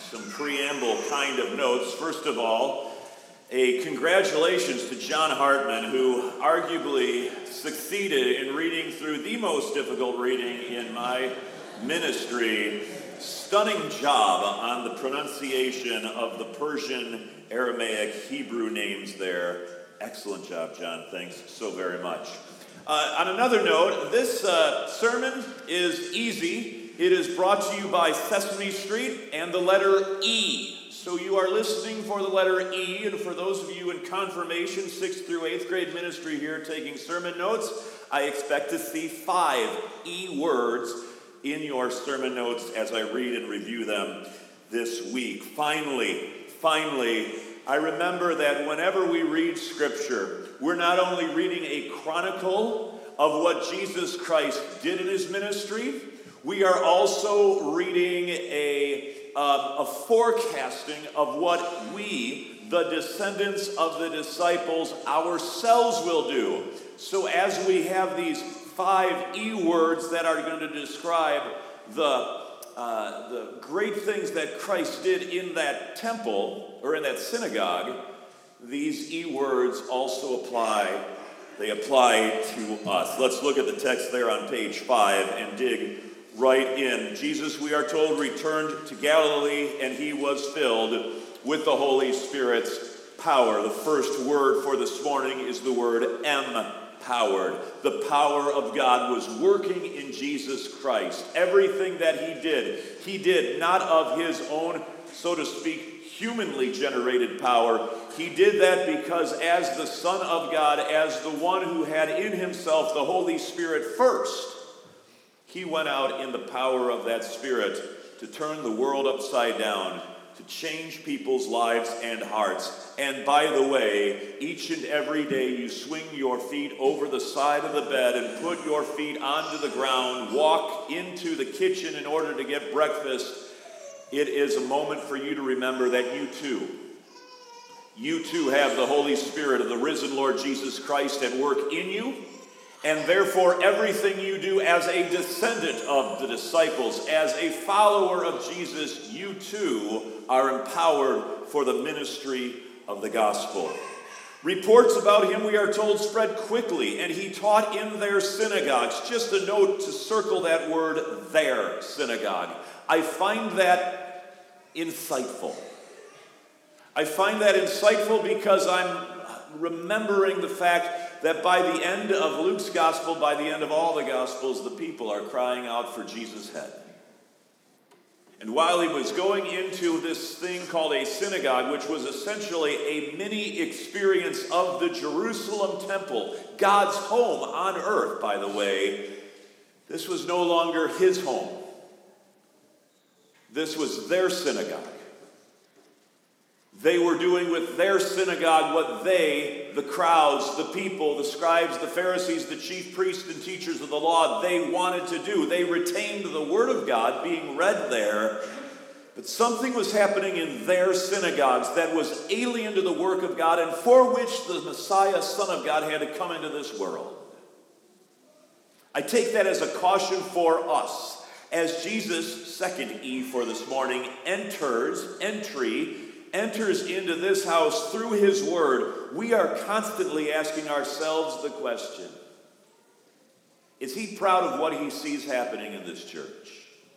some preamble kind of notes. First of all, a congratulations to John Hartman, who arguably succeeded in reading through the most difficult reading in my ministry. Stunning job on the pronunciation of the Persian, Aramaic, Hebrew names there. Excellent job, John. Thanks so very much. On another note, this sermon is easy. It is brought to you by Sesame Street and the letter E. So you are listening for the letter E, and for those of you in confirmation, 6th through 8th grade ministry here taking sermon notes, I expect to see 5 E words in your sermon notes as I read and review them this week. Finally, I remember that whenever we read Scripture, we're not only reading a chronicle of what Jesus Christ did in his ministry, we are also reading a forecasting of what we, the descendants of the disciples, ourselves will do. So as we have these 5 E words that are going to describe the great things that Christ did in that temple, or in that synagogue, these E words also apply. They apply to us. Let's look at the text there on page 5 and dig right in. Jesus, we are told, returned to Galilee, and he was filled with the Holy Spirit's power. The first word for this morning is the word empowered. The power of God was working in Jesus Christ. Everything that he did not of his own, so to speak, humanly generated power. He did that because as the Son of God, as the one who had in himself the Holy Spirit first, he went out in the power of that Spirit to turn the world upside down, to change people's lives and hearts. And by the way, each and every day you swing your feet over the side of the bed and put your feet onto the ground, walk into the kitchen in order to get breakfast. It is a moment for you to remember that you too have the Holy Spirit of the risen Lord Jesus Christ at work in you. And therefore, everything you do as a descendant of the disciples, as a follower of Jesus, you too are empowered for the ministry of the gospel. Reports about him, we are told, spread quickly, and he taught in their synagogues. Just a note to circle that word, their synagogue. I find that insightful. I find that insightful because I'm remembering the fact that by the end of Luke's gospel, by the end of all the gospels, the people are crying out for Jesus' head. And while he was going into this thing called a synagogue, which was essentially a mini experience of the Jerusalem temple, God's home on earth, by the way, this was no longer his home. This was their synagogue. They were doing with their synagogue what they, the crowds, the people, the scribes, the Pharisees, the chief priests and teachers of the law, they wanted to do. They retained the word of God being read there, but something was happening in their synagogues that was alien to the work of God and for which the Messiah, Son of God, had to come into this world. I take that as a caution for us. As Jesus, second E for this morning, enters into this house through his word, we are constantly asking ourselves the question, is he proud of what he sees happening in this church?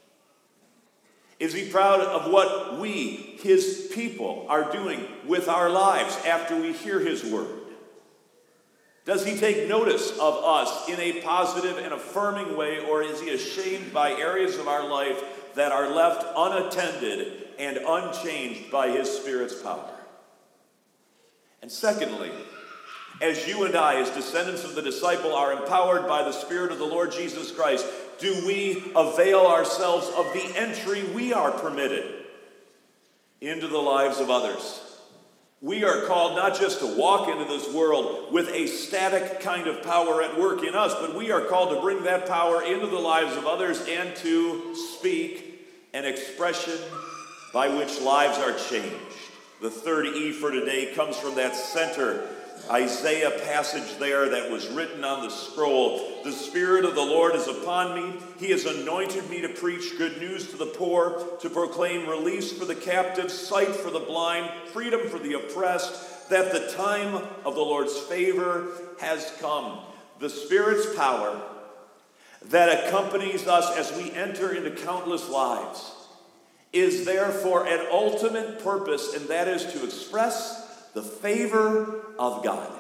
Is he proud of what we, his people, are doing with our lives after we hear his word? Does he take notice of us in a positive and affirming way, or is he ashamed by areas of our life that are left unattended and unchanged by his Spirit's power? And secondly, as you and I, as descendants of the disciple, are empowered by the Spirit of the Lord Jesus Christ, do we avail ourselves of the entry we are permitted into the lives of others? We are called not just to walk into this world with a static kind of power at work in us, but we are called to bring that power into the lives of others and to speak an expression by which lives are changed. The third E for today comes from that center Isaiah passage there that was written on the scroll. The Spirit of the Lord is upon me. He has anointed me to preach good news to the poor, to proclaim release for the captives, sight for the blind, freedom for the oppressed, that the time of the Lord's favor has come. The Spirit's power that accompanies us as we enter into countless lives is there for an ultimate purpose, and that is to express the favor of God.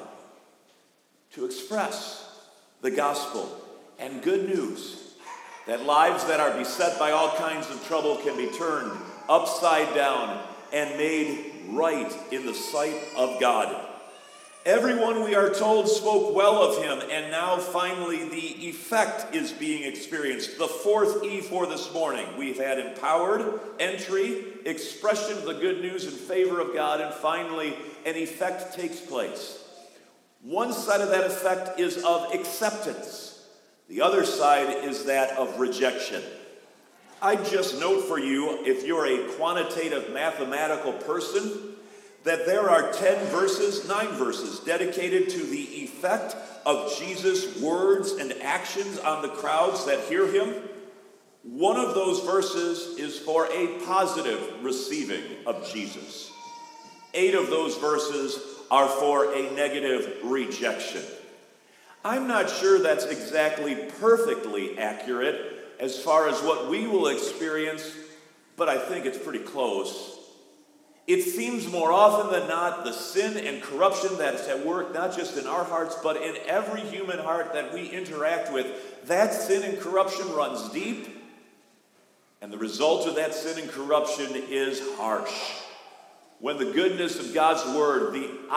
To express the gospel and good news that lives that are beset by all kinds of trouble can be turned upside down and made right in the sight of God. Everyone, we are told, spoke well of him, and now finally the effect is being experienced. The fourth E for this morning. We've had empowered, entry, expression of the good news in favor of God, and finally an effect takes place. One side of that effect is of acceptance. The other side is that of rejection. I just note for you, if you're a quantitative mathematical person, that there are 9 verses dedicated to the effect of Jesus' words and actions on the crowds that hear him. One of those verses is for a positive receiving of Jesus. 8 of those verses are for a negative rejection. I'm not sure that's exactly perfectly accurate as far as what we will experience, but I think it's pretty close. It seems more often than not the sin and corruption that's at work, not just in our hearts, but in every human heart that we interact with. That sin and corruption runs deep, and the result of that sin and corruption is harsh. When the goodness of God's word,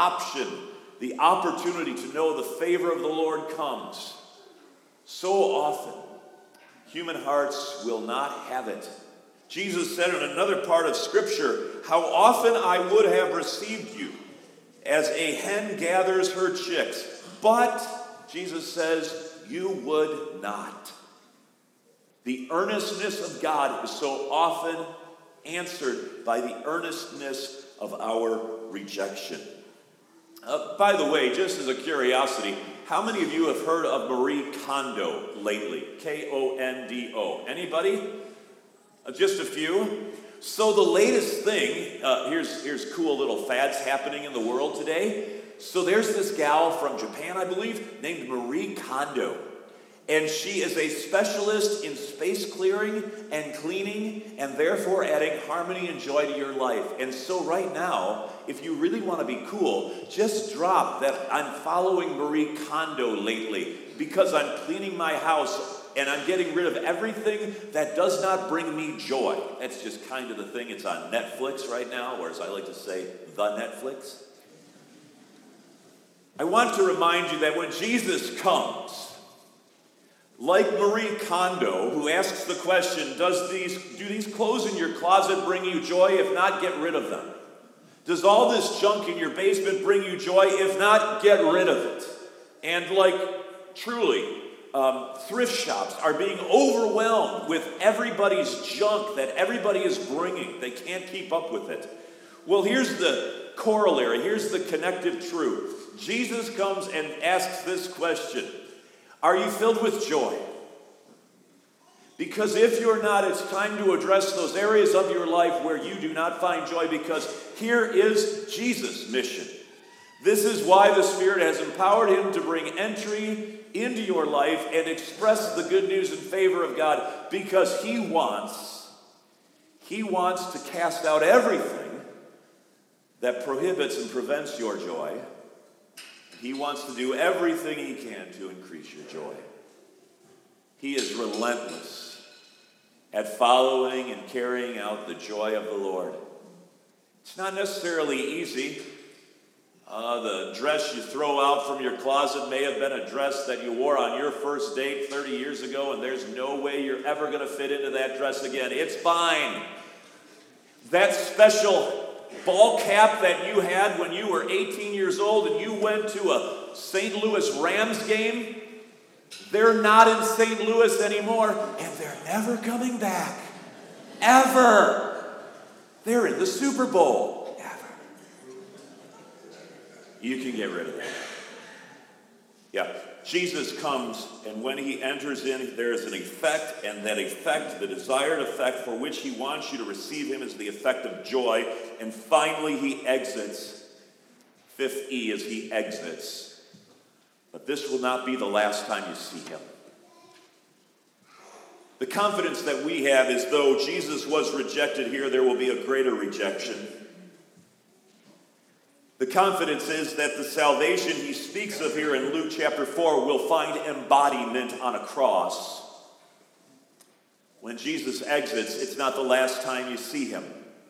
the opportunity to know the favor of the Lord comes, so often human hearts will not have it. Jesus said in another part of Scripture, how often I would have received you as a hen gathers her chicks, but, Jesus says, you would not. The earnestness of God is so often answered by the earnestness of our rejection. By the way, just as a curiosity, how many of you have heard of Marie Kondo lately? Kondo. Anybody? Just a few. So the latest thing, here's cool little fads happening in the world today. So there's this gal from Japan, I believe, named Marie Kondo. And she is a specialist in space clearing and cleaning, and therefore adding harmony and joy to your life. And so right now, if you really want to be cool, just drop that I'm following Marie Kondo lately because I'm cleaning my house and I'm getting rid of everything that does not bring me joy. That's just kind of the thing. It's on Netflix right now, or as I like to say, the Netflix. I want to remind you that when Jesus comes, like Marie Kondo, who asks the question, do these clothes in your closet bring you joy? If not, get rid of them. Does all this junk in your basement bring you joy? If not, get rid of it. And truly, thrift shops are being overwhelmed with everybody's junk that everybody is bringing. They can't keep up with it. Well, here's the corollary. Here's the connective truth. Jesus comes and asks this question. Are you filled with joy? Because if you're not, it's time to address those areas of your life where you do not find joy, because here is Jesus' mission. This is why the Spirit has empowered him to bring entry into your life and express the good news in favor of God, because he wants to cast out everything that prohibits and prevents your joy. He wants to do everything he can to increase your joy. He is relentless at following and carrying out the joy of the Lord. It's not necessarily easy. The dress you throw out from your closet may have been a dress that you wore on your first date 30 years ago, and there's no way you're ever going to fit into that dress again. It's fine. That special ball cap that you had when you were 18 years old and you went to a St. Louis Rams game, they're not in St. Louis anymore, and they're never coming back. Ever. They're in the Super Bowl. Ever. You can get rid of that. Yeah, Jesus comes, and when he enters in, there is an effect, and that effect, the desired effect for which he wants you to receive him, is the effect of joy. And finally, he exits. Fifth E is he exits. But this will not be the last time you see him. The confidence that we have is, though Jesus was rejected here, there will be a greater rejection. The confidence is that the salvation he speaks of here in Luke chapter 4 will find embodiment on a cross. When Jesus exits, it's not the last time you see him.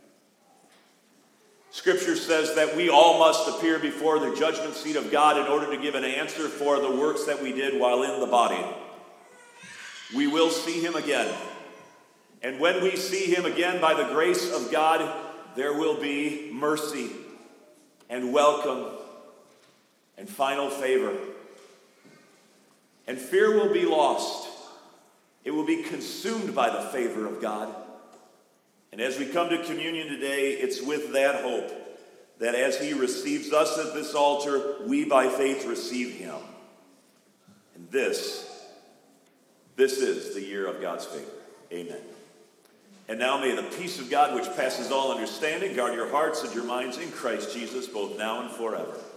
Scripture says that we all must appear before the judgment seat of God in order to give an answer for the works that we did while in the body. We will see him again. And when we see him again, by the grace of God, there will be mercy and welcome and final favor. And fear will be lost. It will be consumed by the favor of God. And as we come to communion today, it's with that hope that as he receives us at this altar, we by faith receive him. And this is the year of God's favor. Amen. And now may the peace of God, which passes all understanding, guard your hearts and your minds in Christ Jesus, both now and forever.